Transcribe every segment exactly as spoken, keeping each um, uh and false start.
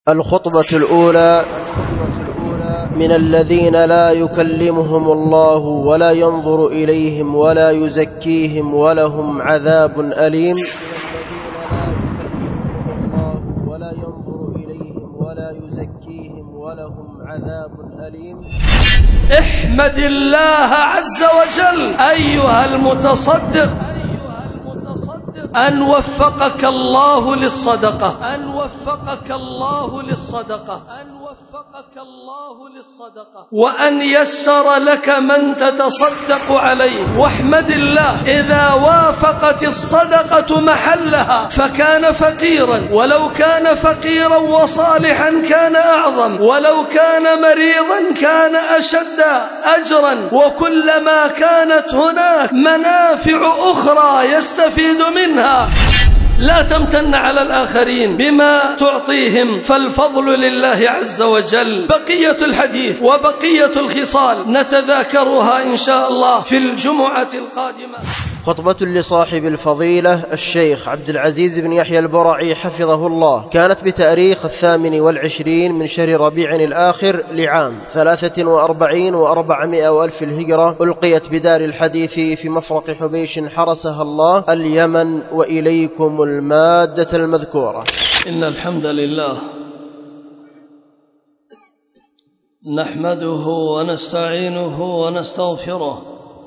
الخطبة الأولى من الذين لا يكلمهم الله ولا ينظر إليهم ولا يزكيهم ولهم عذاب أليم. ولا ينظر إليهم ولا يزكيهم ولهم عذاب أليم. احمد الله عز وجل أيها المتصدق أن وفقك الله للصدقة أن وفقك الله للصدقة أن وفقك الله للصدقة وأن يسر لك من تتصدق عليه. واحمد الله إذا وافقت الصدقة محلها فكان فقيرا، ولو كان فقيرا وصالحا كان أعظم، ولو كان مريضا كان أشد أجرا. وكلما كانت هناك منافع أخرى يستفيد منها لا تمتن على الآخرين بما تعطيهم، فالفضل لله عز وجل. بقية الحديث وبقية الخصال نتذاكرها إن شاء الله في الجمعة القادمة. خطبة لصاحب الفضيلة الشيخ عبد العزيز بن يحيى البرعي حفظه الله، كانت بتاريخ الثامن والعشرين من شهر ربيع الآخر لعام ثلاثة وأربعين وأربعمائة وألف الهجرة، ألقيت بدار الحديث في مفرق حبيش حرسها الله اليمن، وإليكم المادة المذكورة. إن الحمد لله نحمده ونستعينه ونستغفره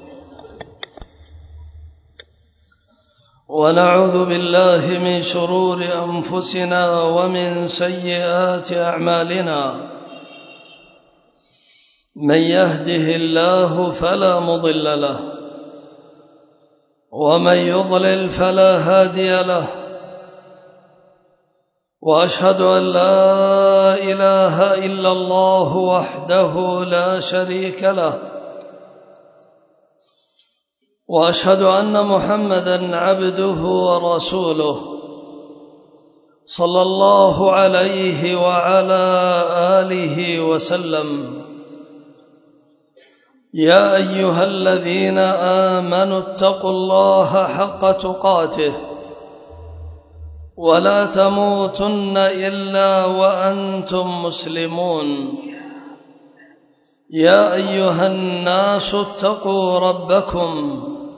ونعوذ بالله من شرور أنفسنا ومن سيئات أعمالنا. من يهده الله فلا مضل له ومن يضلل فلا هادي له، وأشهد أن لا إله إلا الله وحده لا شريك له، وأشهد أن محمدًا عبده ورسوله صلى الله عليه وعلى آله وسلم. يا أيها الذين آمنوا اتقوا الله حق تقاته ولا تموتن إلا وأنتم مسلمون. يا أيها الناس اتقوا ربكم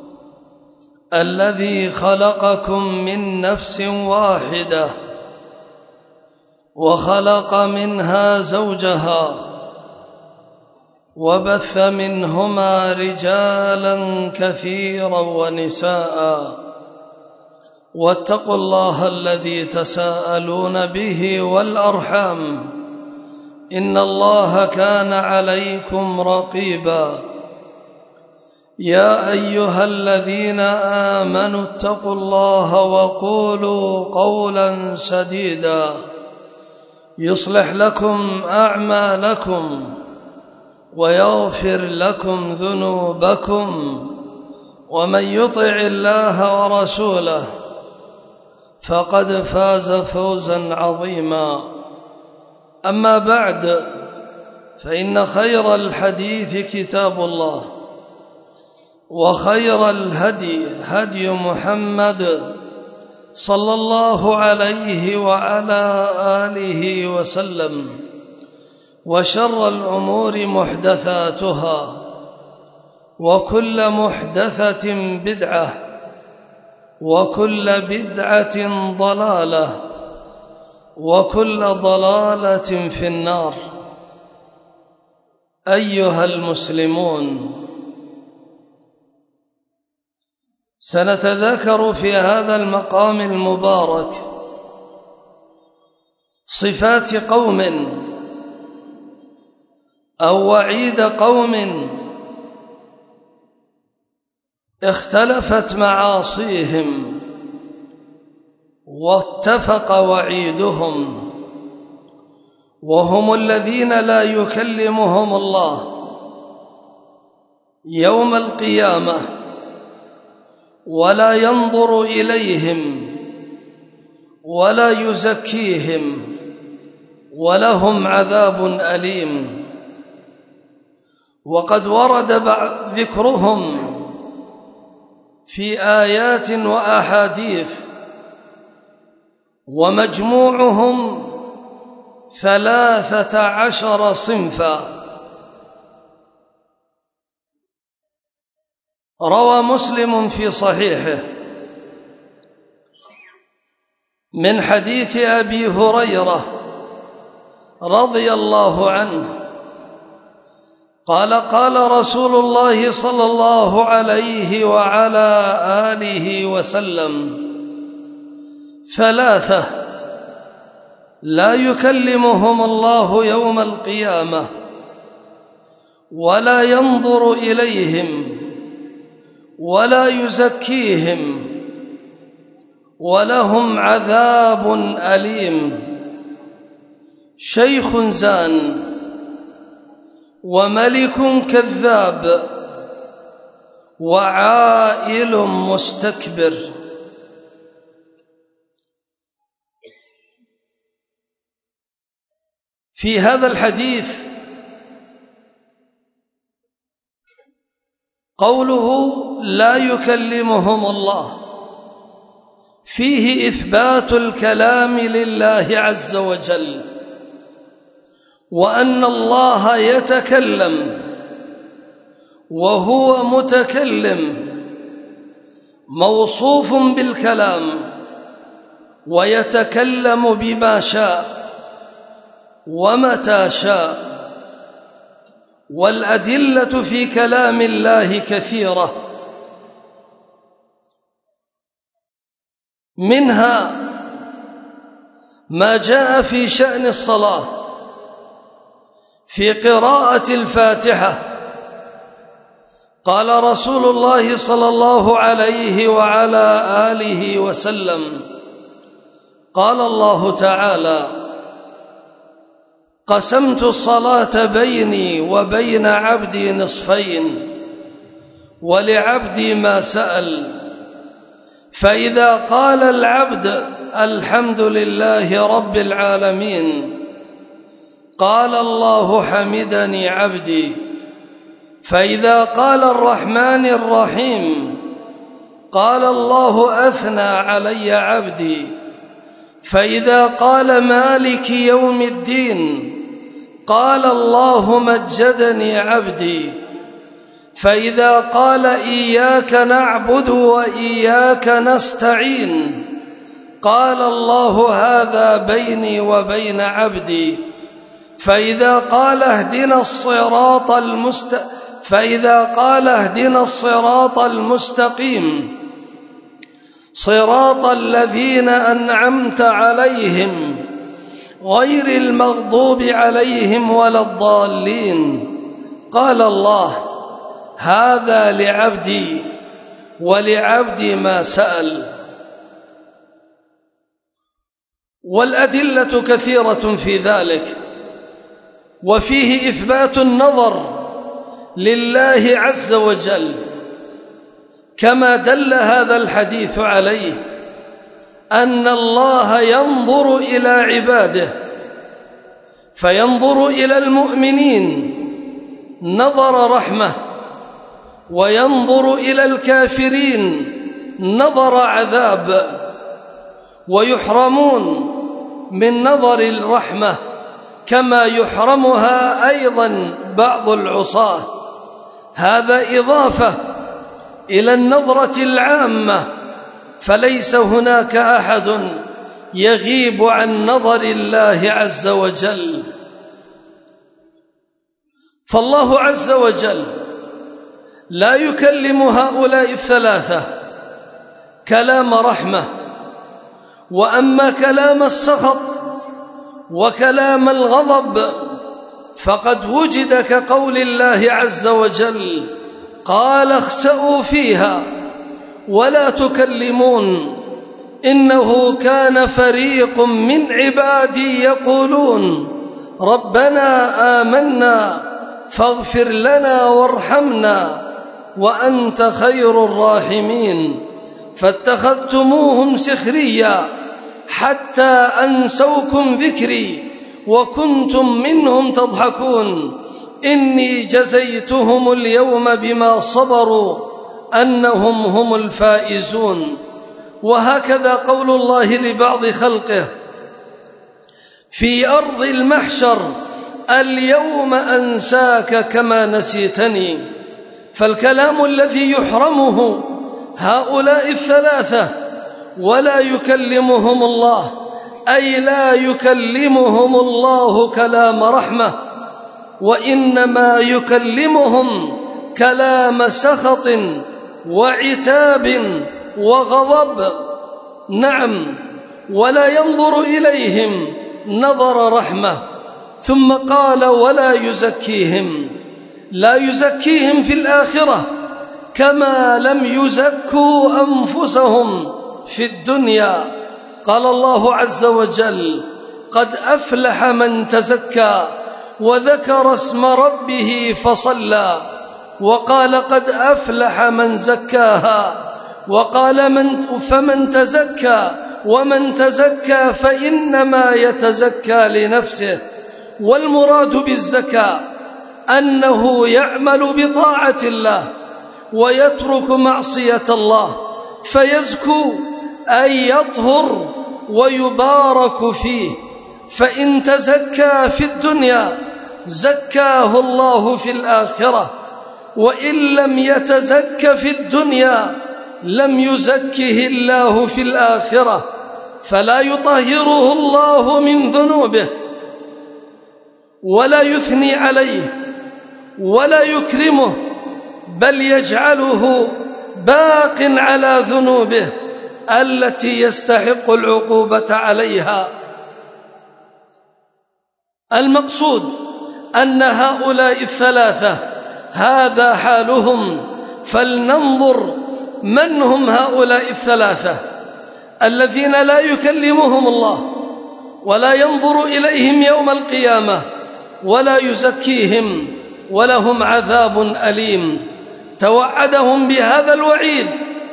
الذي خلقكم من نفس واحدة وخلق منها زوجها وبث منهما رجالا كثيرا ونساء، واتقوا الله الذي تساءلون به والأرحام إن الله كان عليكم رقيبا. يا أيها الذين آمنوا اتقوا الله وقولوا قولا سديدا يصلح لكم أعمالكم ويغفر لكم ذنوبكم، ومن يطع الله ورسوله فقد فاز فوزا عظيما. أما بعد، فإن خير الحديث كتاب الله، وخير الهدي هدي محمد صلى الله عليه وعلى آله وسلم، وشر الأمور محدثاتها، وكل محدثة بدعة، وكل بدعة ضلالة، وكل ضلالة في النار. أيها المسلمون، سنتذاكر في هذا المقام المبارك صفات قوم أو وعيد قوم اختلفت معاصيهم واتفق وعيدهم، وهم الذين لا يكلمهم الله يوم القيامة ولا ينظر إليهم ولا يزكيهم ولهم عذاب أليم. وقد ورد ذكرهم في آيات وأحاديث، ومجموعهم ثلاثة عشر صنفا. روى مسلم في صحيحه من حديث أبي هريرة رضي الله عنه قال قال رسول الله صلى الله عليه وعلى آله وسلم: ثلاثة لا يكلمهم الله يوم القيامة ولا ينظر إليهم ولا يزكيهم ولهم عذاب أليم: شيخ زان وملك كذاب وعائل مستكبر. في هذا الحديث قوله لا يكلمهم الله فيه إثبات الكلام لله عز وجل، وأن الله يتكلم وهو متكلم موصوف بالكلام ويتكلم بما شاء ومتى شاء. والأدلة في كلام الله كثيرة، منها ما جاء في شأن الصلاة في قراءة الفاتحة. قال رسول الله صلى الله عليه وعلى آله وسلم: قال الله تعالى: قسمت الصلاة بيني وبين عبدي نصفين ولعبدي ما سأل، فإذا قال العبد الحمد لله رب العالمين قال الله حمدني عبدي، فإذا قال الرحمن الرحيم قال الله أثنى علي عبدي، فإذا قال مالك يوم الدين قال الله مجدني عبدي، فإذا قال إياك نعبد وإياك نستعين قال الله هذا بيني وبين عبدي، فإذا قال اهدنا الصراط المست فإذا قال اهدنا الصراط المستقيم صراط الذين أنعمت عليهم غير المغضوب عليهم ولا الضالين قال الله هذا لعبدي ولعبدي ما سأل. والأدلة كثيرة في ذلك، وفيه إثبات النظر لله عز وجل كما دل هذا الحديث عليه، أن الله ينظر إلى عباده، فينظر إلى المؤمنين نظر رحمة، وينظر إلى الكافرين نظر عذاب، ويحرمون من نظر الرحمة كما يحرمها أيضا بعض العصاة. هذا إضافة إلى النظرة العامة، فليس هناك أحد يغيب عن نظر الله عز وجل. فالله عز وجل لا يكلم هؤلاء الثلاثة كلام رحمة، وأما كلام السخط وكلام الغضب فقد وجد كقول الله عز وجل: قال اخسئوا فيها ولا تكلمون إنه كان فريق من عبادي يقولون ربنا آمنا فاغفر لنا وارحمنا وأنت خير الراحمين، فاتخذتموهم سخريا حتى أنسوكم ذكري وكنتم منهم تضحكون إني جزيتهم اليوم بما صبروا أنهم هم الفائزون. وهكذا قول الله لبعض خلقه: في أرض المحشر: اليوم أنساك كما نسيتني. فالكلام الذي يحرمه هؤلاء الثلاثة ولا يكلمهم الله، أي لا يكلمهم الله كلام رحمة، وإنما يكلمهم كلام سخط وعتاب وغضب. نعم، ولا ينظر إليهم نظر رحمة. ثم قال: ولا يزكيهم، لا يزكيهم في الآخرة كما لم يزكوا أنفسهم في الدنيا. قال الله عز وجل: قد أفلح من تزكى وذكر اسم ربه فصلى. وقال: قد أفلح من زكاها. وقال: من فمن تزكى ومن تزكى فإنما يتزكى لنفسه. والمراد بالزكاة أنه يعمل بطاعة الله ويترك معصية الله فيزكو، أي يطهر ويبارك فيه. فإن تزكى في الدنيا زكاه الله في الآخرة، وإن لم يتزك في الدنيا لم يزكه الله في الآخرة، فلا يطهره الله من ذنوبه ولا يثني عليه ولا يكرمه، بل يجعله باق على ذنوبه التي يستحق العقوبة عليها. المقصود أن هؤلاء الثلاثة هذا حالهم. فلننظر من هم هؤلاء الثلاثة الذين لا يكلمهم الله ولا ينظر إليهم يوم القيامة ولا يزكيهم ولهم عذاب أليم. توعدهم بهذا الوعيد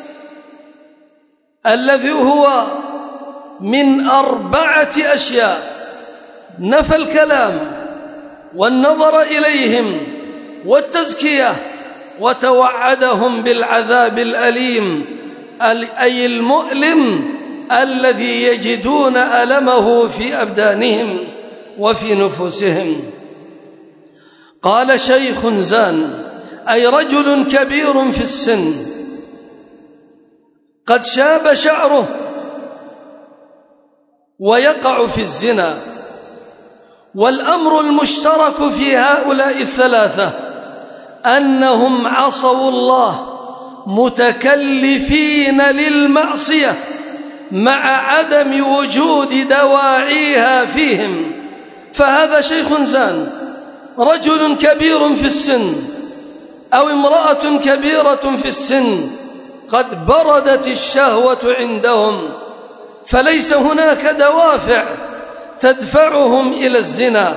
الذي هو من أربعة أشياء: نفى الكلام والنظر إليهم والتزكية، وتوعدهم بالعذاب الأليم أي المؤلم الذي يجدون ألمه في أبدانهم وفي نفوسهم. قال: شيخ زان، أي رجل كبير في السن قد شاب شعره ويقع في الزنا. والأمر المشترك في هؤلاء الثلاثة أنهم عصوا الله متكلفين للمعصية مع عدم وجود دواعيها فيهم. فهذا شيخ زان، رجل كبير في السن أو امرأة كبيرة في السن قد بردت الشهوة عندهم، فليس هناك دوافع تدفعهم إلى الزنا،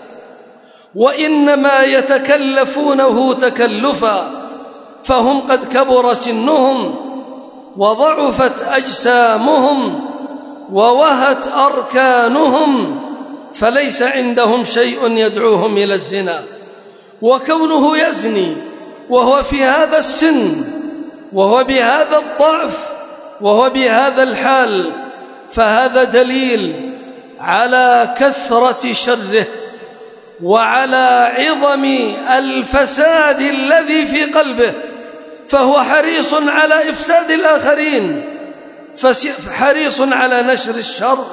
وإنما يتكلفونه تكلفا، فهم قد كبر سنهم وضعفت أجسامهم ووهت أركانهم، فليس عندهم شيء يدعوهم إلى الزنا. وكونه يزني وهو في هذا السن وهو بهذا الضعف وهو بهذا الحال، فهذا دليل على كثرة شره وعلى عظم الفساد الذي في قلبه، فهو حريص على إفساد الآخرين، حريص على نشر الشر،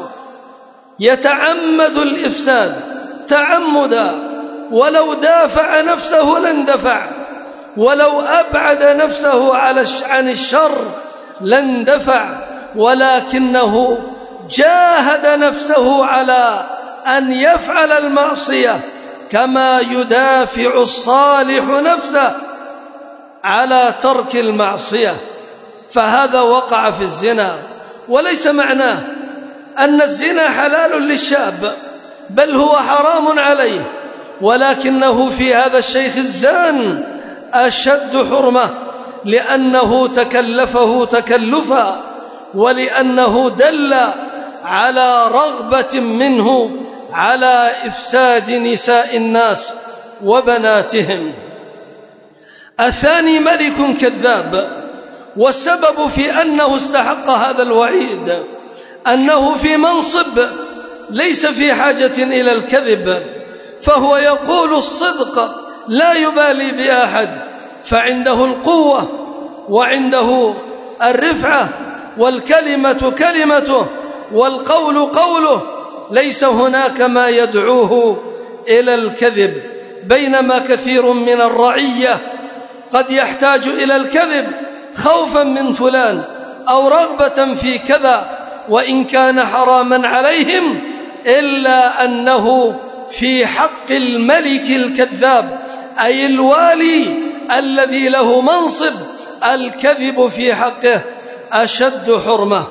يتعمد الإفساد تعمدا، ولو دافع نفسه لاندفع، ولو أبعد نفسه عن الشر لاندفع، ولكنه جاهد نفسه على أن يفعل المعصية كما يدافع الصالح نفسه على ترك المعصية. فهذا وقع في الزنا، وليس معناه أن الزنا حلال للشاب، بل هو حرام عليه، ولكنه في هذا الشيخ الزان أشد حرمة، لأنه تكلفه تكلفا، ولأنه دل على رغبة منه على إفساد نساء الناس وبناتهم. الثاني ملك كذاب، والسبب في أنه استحق هذا الوعيد أنه في منصب ليس في حاجة إلى الكذب، فهو يقول الصدق لا يبالي بأحد، فعنده القوة وعنده الرفعة، والكلمة كلمته والقول قوله، ليس هناك ما يدعوه إلى الكذب. بينما كثير من الرعية قد يحتاج إلى الكذب خوفا من فلان أو رغبة في كذا، وإن كان حراما عليهم، إلا أنه في حق الملك الكذاب أي الوالي الذي له منصب الكذب في حقه أشد حرمة،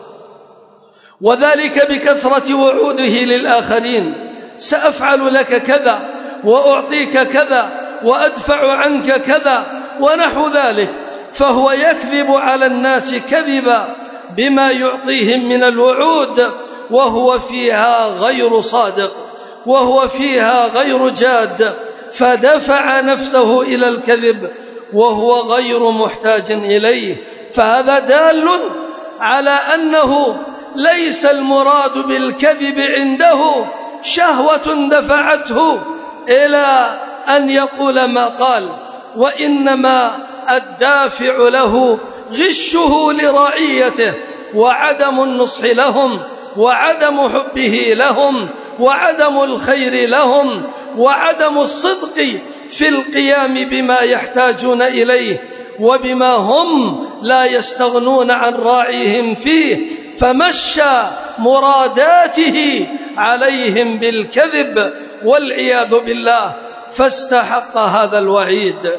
وذلك بكثرة وعوده للآخرين: سأفعل لك كذا وأعطيك كذا وأدفع عنك كذا ونحو ذلك، فهو يكذب على الناس كذبا بما يعطيهم من الوعود، وهو فيها غير صادق، وهو فيها غير جاد، فدفع نفسه إلى الكذب وهو غير محتاج إليه. فهذا دال على أنه ليس المراد بالكذب عنده شهوة دفعته إلى أن يقول ما قال، وإنما الدافع له غشه لرعيته، وعدم النصح لهم، وعدم حبه لهم، وعدم الخير لهم، وعدم الصدق في القيام بما يحتاجون إليه وبما هم لا يستغنون عن راعيهم فيه، فمشى مراداته عليهم بالكذب والعياذ بالله، فاستحق هذا الوعيد.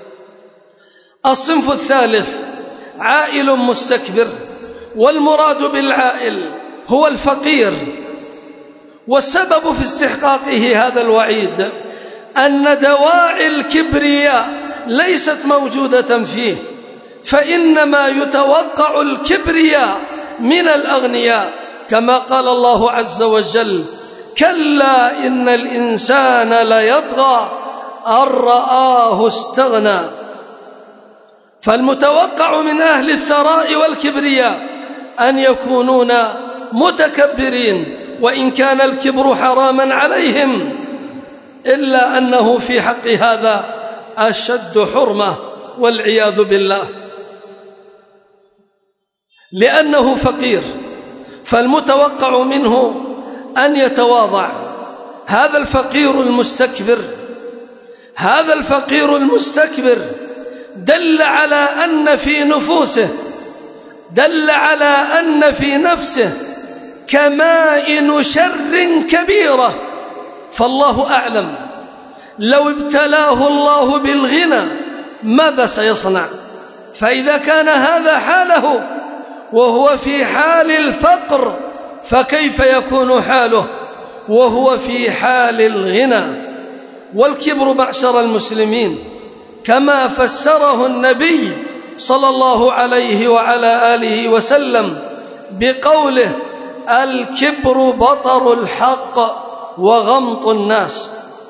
الصنف الثالث عائل مستكبر، والمراد بالعائل هو الفقير، والسبب في استحقاقه هذا الوعيد أن دواعي الكبرياء ليست موجودة فيه، فإنما يتوقع الكبرياء من الأغنياء، كما قال الله عز وجل: كلا إن الإنسان ليطغى أن رآه استغنى. فالمتوقع من أهل الثراء والكبرياء أن يكونون متكبرين، وإن كان الكبر حراما عليهم، إلا أنه في حق هذا أشد حرمة والعياذ بالله، لأنه فقير، فالمتوقع منه أن يتواضع. هذا الفقير المستكبر هذا الفقير المستكبر دل على أن في نفوسه دل على أن في نفسه كمائن شر كبيرة، فالله أعلم لو ابتلاه الله بالغنى ماذا سيصنع؟ فإذا كان هذا حاله وهو في حال الفقر، فكيف يكون حاله وهو في حال الغنى؟ والكبر معشر المسلمين كما فسره النبي صلى الله عليه وعلى آله وسلم بقوله: الكبر بطر الحق وغمط الناس.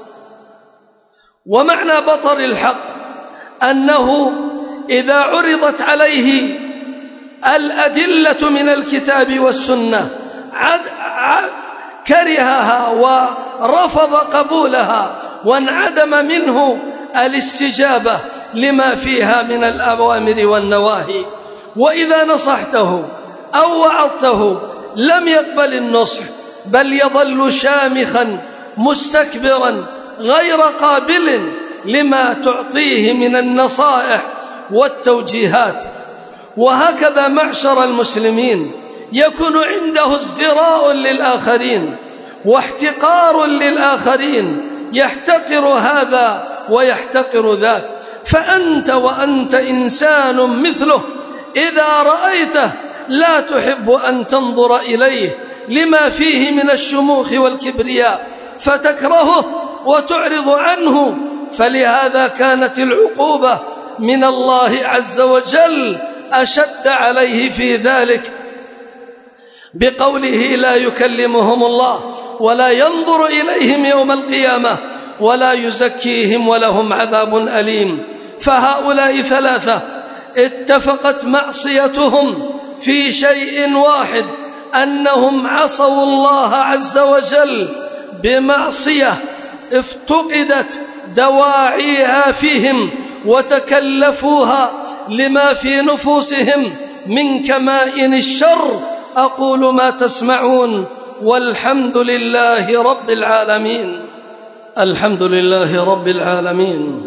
ومعنى بطر الحق أنه إذا عرضت عليه الأدلة من الكتاب والسنة عد عد كرهها ورفض قبولها، وانعدم منه الاستجابة لما فيها من الأوامر والنواهي. وإذا نصحته أو وعظته لم يقبل النصح، بل يظل شامخا مستكبرا غير قابل لما تعطيه من النصائح والتوجيهات. وهكذا معشر المسلمين يكون عنده ازدراء للآخرين واحتقار للآخرين، يحتقر هذا ويحتقر ذاك. فأنت وأنت إنسان مثله، إذا رأيته لا تحب أن تنظر إليه لما فيه من الشموخ والكبرياء، فتكرهه وتعرض عنه. فلهذا كانت العقوبة من الله عز وجل أشد عليه في ذلك بقوله: لا يكلمهم الله ولا ينظر إليهم يوم القيامة ولا يزكيهم ولهم عذاب أليم. فهؤلاء ثلاثة اتفقت معصيتهم في شيء واحد، أنهم عصوا الله عز وجل بمعصية افتقدت دواعيها فيهم وتكلفوها لما في نفوسهم من كمائن الشر. أقول ما تسمعون والحمد لله رب العالمين. الحمد لله رب العالمين،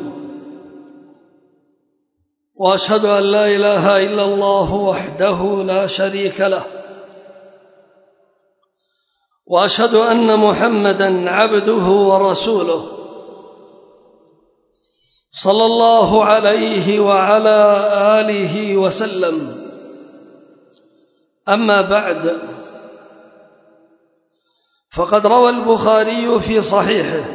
وأشهد أن لا إله إلا الله وحده لا شريك له، وأشهد أن محمدًا عبده ورسوله صلى الله عليه وعلى آله وسلم. أما بعد، فقد روى البخاري في صحيحه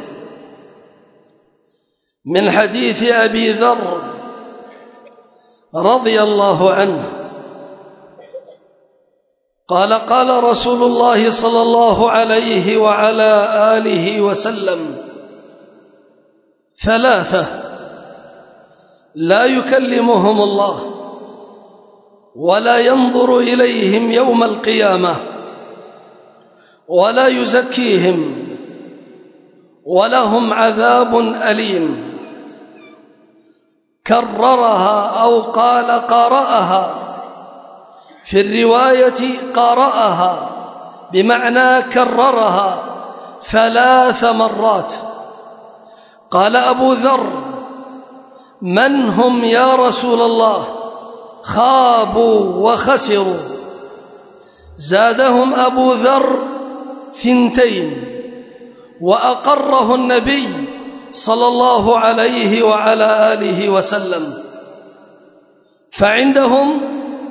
من حديث أبي ذر رضي الله عنه قال قال رسول الله صلى الله عليه وعلى آله وسلم: ثلاثة لا يكلمهم الله ولا ينظر إليهم يوم القيامة ولا يزكيهم ولهم عذاب أليم. كررها أو قال قرأها، في الرواية قرأها بمعنى كررها ثلاث مرات. قال أبو ذر: من هم يا رسول الله؟ خابوا وخسروا. زادهم أبو ذر ثنتين، وأقره النبي صلى الله عليه وعلى آله وسلم. فعندهم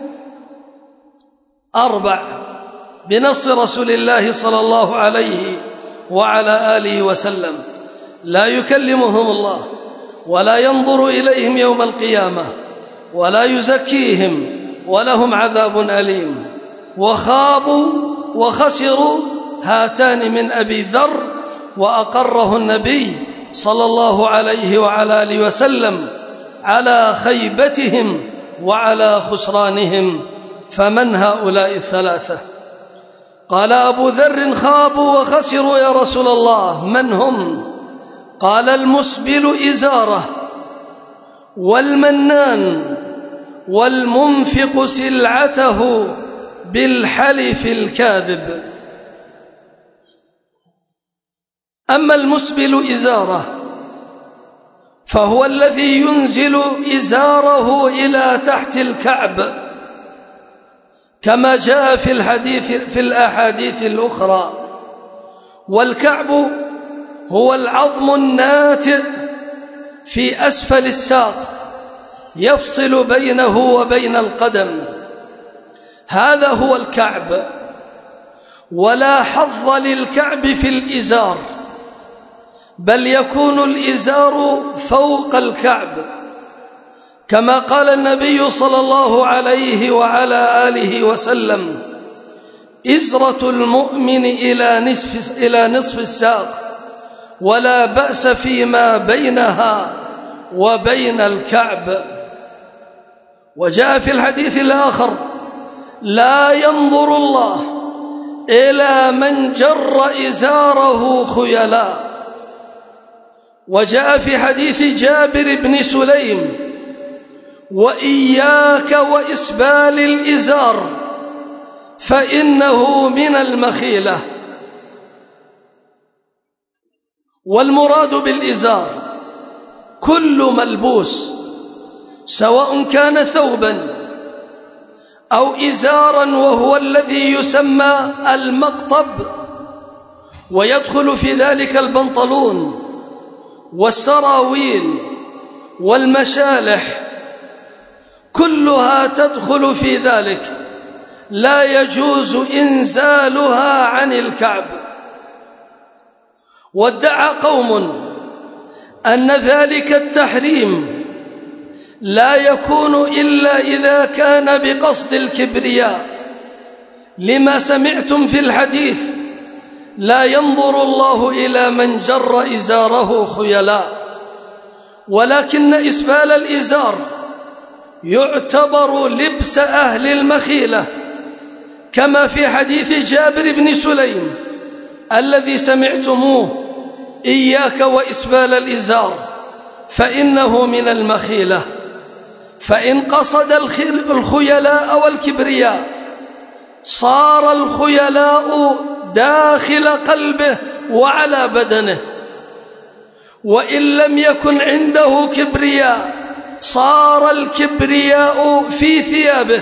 أربع بنص رسول الله صلى الله عليه وعلى آله وسلم: لا يكلمهم الله ولا ينظر إليهم يوم القيامة ولا يزكيهم ولهم عذاب أليم. وخابوا وخسروا هاتان من أبي ذر، وأقره النبي صلى الله عليه وعلى آله وسلم على خيبتهم وعلى خسرانهم. فمن هؤلاء الثلاثة؟ قال أبو ذر: خابوا وخسروا يا رسول الله، من هم؟ قال: المسبل إزاره، والمنان، والمنفق سلعته بالحلف الكاذب. أما المسبل إزاره فهو الذي ينزل إزاره إلى تحت الكعب، كما جاء في الحديث في الأحاديث الأخرى. والكعب هو العظم الناتئ في أسفل الساق يفصل بينه وبين القدم، هذا هو الكعب. ولا حظ للكعب في الإزار، بل يكون الإزار فوق الكعب، كما قال النبي صلى الله عليه وعلى آله وسلم: إزرة المؤمن إلى نصف, إلى نصف الساق، ولا بأس فيما بينها وبين الكعب. وجاء في الحديث الآخر: لا ينظر الله إلى من جر إزاره خيلاء. وجاء في حديث جابر بن سليم: وإياك وإسبال الإزار فإنه من المخيلة. والمراد بالإزار كل ملبوس، سواء كان ثوبا أو إزارا، وهو الذي يسمى المقطب، ويدخل في ذلك البنطلون والسراويل والمشالح، كلها تدخل في ذلك، لا يجوز إنزالها عن الكعب. وادعى قوم أن ذلك التحريم لا يكون إلا إذا كان بقصد الكبرياء، لما سمعتم في الحديث: لا ينظر الله إلى من جر إزاره خيلاء. ولكن إسبال الإزار يعتبر لبس أهل المخيلة، كما في حديث جابر بن سليم الذي سمعتموه: إياك وإسبال الإزار فإنه من المخيلة. فإن قصد الخيلاء والكبرياء صار الخيلاء داخل قلبه وعلى بدنه، وإن لم يكن عنده كبرياء صار الكبرياء في ثيابه،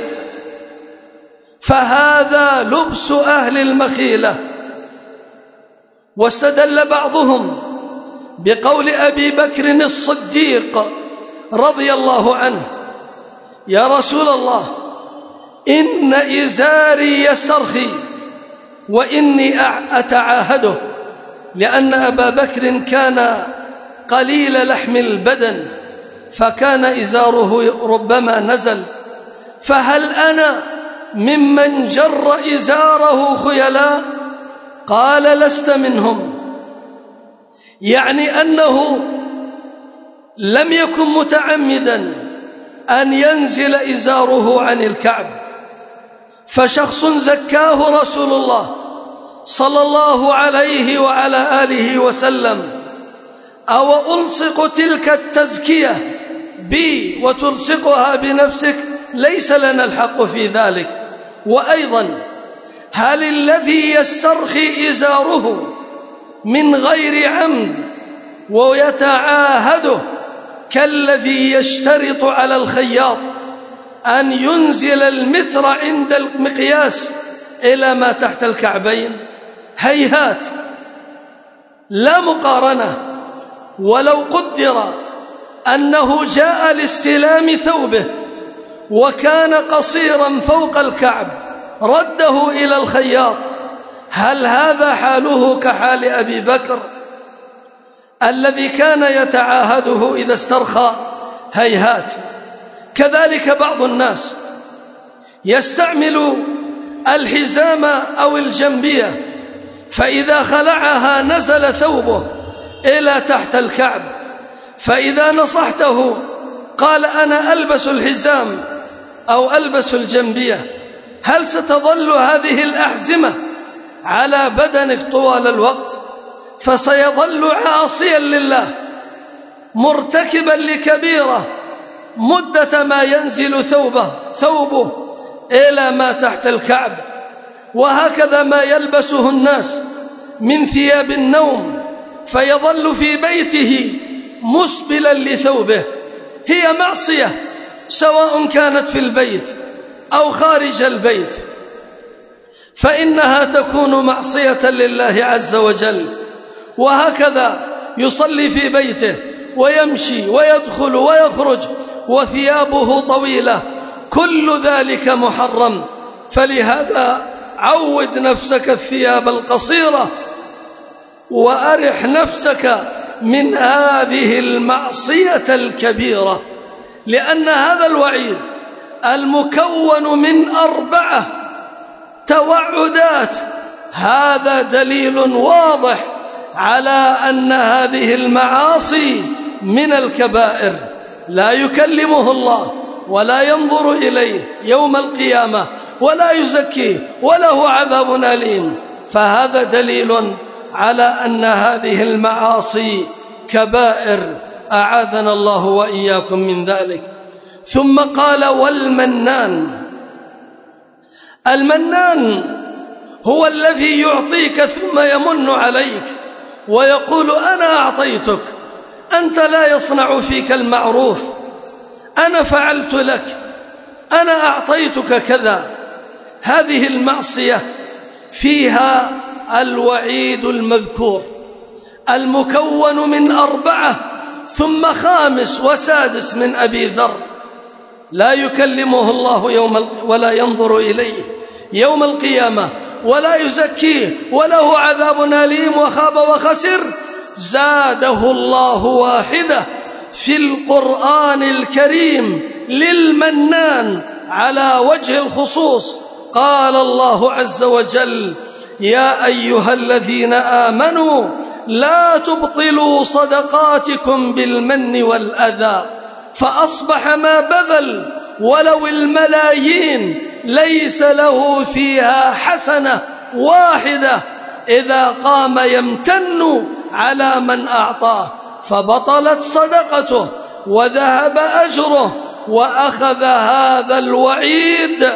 فهذا لبس أهل المخيلة. واستدل بعضهم بقول أبي بكر الصديق رضي الله عنه: يا رسول الله، إن إزاري يسترخي وإني أتعاهده، لأن أبا بكر كان قليل لحم البدن فكان إزاره ربما نزل، فهل أنا ممن جر إزاره خيلاء؟ قال: لست منهم، يعني أنه لم يكن متعمدا أن ينزل إزاره عن الكعب. فشخص زكاه رسول الله صلى الله عليه وعلى آله وسلم: أو ألصق تلك التزكية بي وتلصقها بنفسك؟ ليس لنا الحق في ذلك. وأيضا، هل الذي يسترخي إزاره من غير عمد ويتعاهده كالذي يشترط على الخياط أن ينزل المتر عند المقياس إلى ما تحت الكعبين؟ هيهات، لا مقارنة. ولو قدر أنه جاء لاستلام ثوبه وكان قصيرا فوق الكعب رده إلى الخياط، هل هذا حاله كحال أبي بكر الذي كان يتعاهده إذا استرخى؟ هيهات. كذلك بعض الناس يستعمل الحزام أو الجنبية، فإذا خلعها نزل ثوبه إلى تحت الكعب، فإذا نصحته قال: أنا ألبس الحزام أو ألبس الجنبية. هل ستظل هذه الأحزمة على بدنك طوال الوقت؟ فسيظل عاصيا لله مرتكبا لكبيرة مدة ما ينزل ثوبه ثوبه إلى ما تحت الكعب. وهكذا ما يلبسه الناس من ثياب النوم فيظل في بيته مسبلا لثوبه، هي معصية سواء كانت في البيت أو خارج البيت، فإنها تكون معصية لله عز وجل. وهكذا يصلي في بيته ويمشي ويدخل ويخرج وثيابه طويلة، كل ذلك محرم. فلهذا عود نفسك الثياب القصيرة وأرح نفسك من هذه المعصية الكبيرة، لأن هذا الوعيد المكون من أربعة توعدات هذا دليل واضح على أن هذه المعاصي من الكبائر، لا يكلمه الله ولا ينظر إليه يوم القيامة ولا يزكيه وله عذاب أليم. فهذا دليل على أن هذه المعاصي كبائر، أعاذنا الله وإياكم من ذلك. ثم قال: والمنان. المنان هو الذي يعطيك ثم يمن عليك ويقول: أنا أعطيتك، أنت لا يصنع فيك المعروف، أنا فعلت لك، أنا أعطيتك كذا. هذه المعصية فيها الوعيد المذكور المكون من أربعة، ثم خامس وسادس من أبي ذر: لا يكلمه الله يوم ولا ينظر إليه يوم القيامة ولا يزكيه وله عذاب أليم وخاب وخسر. زاده الله واحدة في القرآن الكريم للمنان على وجه الخصوص. قال الله عز وجل: يا أيها الذين آمنوا لا تبطلوا صدقاتكم بالمن والأذى. فأصبح ما بذل ولو الملايين ليس له فيها حسنة واحدة إذا قام يمتن على من أعطاه، فبطلت صدقته وذهب أجره، وأخذ هذا الوعيد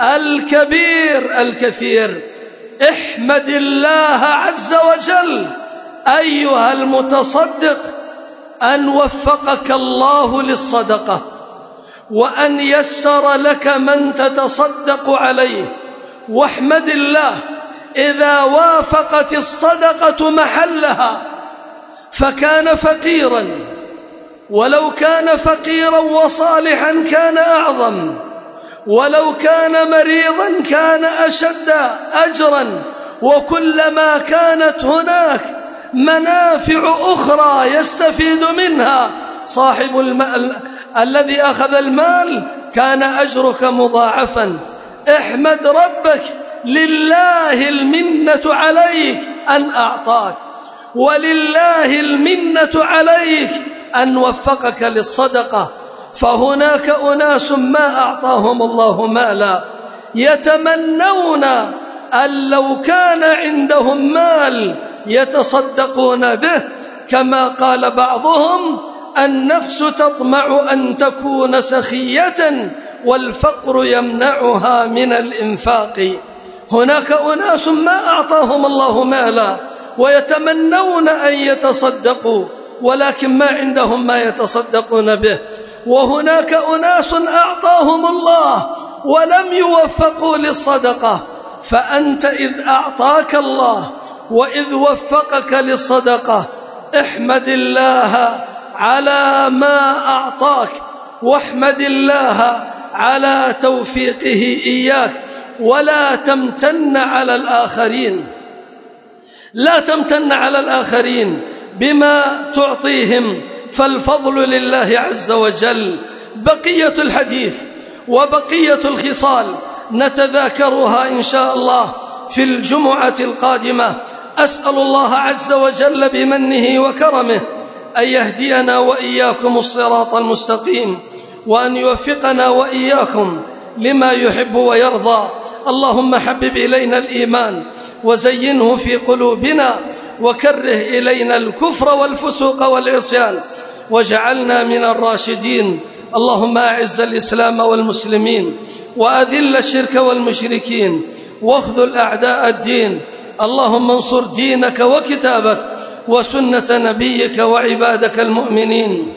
الكبير الكثير. احمد الله عز وجل أيها المتصدق أن وفقك الله للصدقة، وأن يسر لك من تتصدق عليه، واحمد الله إذا وافقت الصدقة محلها فكان فقيرا، ولو كان فقيرا وصالحا كان أعظم، ولو كان مريضا كان أشد أجرا، وكلما كانت هناك منافع أخرى يستفيد منها صاحب المال الذي أخذ المال كان أجرك مضاعفا. احمد ربك، لله المنة عليك أن أعطاك، ولله المنة عليك أن وفقك للصدقة. فهناك أناس ما أعطاهم الله مالا يتمنون أن لو كان عندهم مال يتصدقون به، كما قال بعضهم: النفس تطمع أن تكون سخية والفقر يمنعها من الإنفاق. هناك أناس ما أعطاهم الله مالا ويتمنون أن يتصدقوا ولكن ما عندهم ما يتصدقون به، وهناك أناس أعطاهم الله ولم يوفقوا للصدقة. فأنت إذ أعطاك الله وإذ وفقك للصدقة احمد الله على ما أعطاك، واحمد الله على توفيقه إياك، ولا تمتن على الآخرين، لا تمتن على الآخرين بما تعطيهم، فالفضل لله عز وجل. بقية الحديث وبقية الخصال نتذاكرها إن شاء الله في الجمعة القادمة. أسأل الله عز وجل بمنه وكرمه أن يهدينا وإياكم الصراط المستقيم، وأن يوفقنا وإياكم لما يحب ويرضى. اللهم حبب إلينا الإيمان وزينه في قلوبنا، وكره إلينا الكفر والفسوق والعصيان، واجعلنا من الراشدين. اللهم أعز الإسلام والمسلمين، وأذل الشرك والمشركين، واخذل أعداء الدين. اللهم انصر دينك وكتابك وسنة نبيك وعبادك المؤمنين.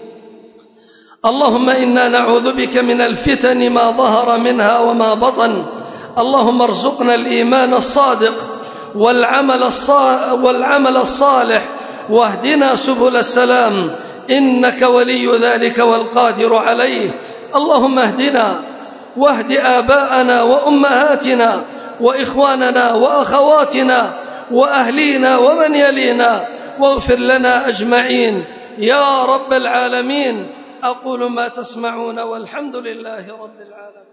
اللهم إنا نعوذ بك من الفتن ما ظهر منها وما بطن. اللهم ارزقنا الإيمان الصادق والعمل والعمل الصالح، واهدنا سبل السلام، إنك ولي ذلك والقادر عليه. اللهم اهدنا واهد آباءنا وأمهاتنا وإخواننا وأخواتنا وأهلينا ومن يلينا، واغفر لنا أجمعين يا رب العالمين. أقول ما تسمعون والحمد لله رب العالمين.